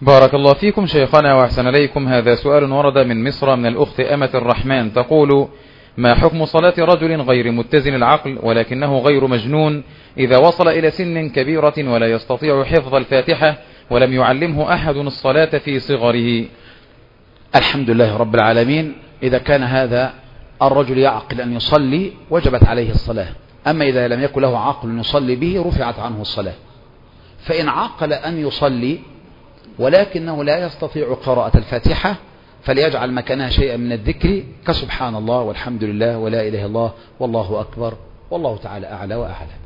بارك الله فيكم شيخنا وأحسن إليكم. هذا سؤال ورد من مصر من الأخت أمة الرحمن تقول: ما حكم صلاة رجل غير متزن العقل ولكنه غير مجنون إذا وصل إلى سن كبيرة ولا يستطيع حفظ الفاتحة ولم يعلمه أحد الصلاة في صغره؟ الحمد لله رب العالمين. إذا كان هذا الرجل يعقل أن يصلي وجبت عليه الصلاة، أما إذا لم يكن له عقل يصلي به رفعت عنه الصلاة. فإن عقل أن يصلي ولكنه لا يستطيع قراءة الفاتحة فليجعل مكانها شيئا من الذكر كسبحان الله والحمد لله ولا إله إلا الله والله أكبر، والله تعالى أعلى وأعلم.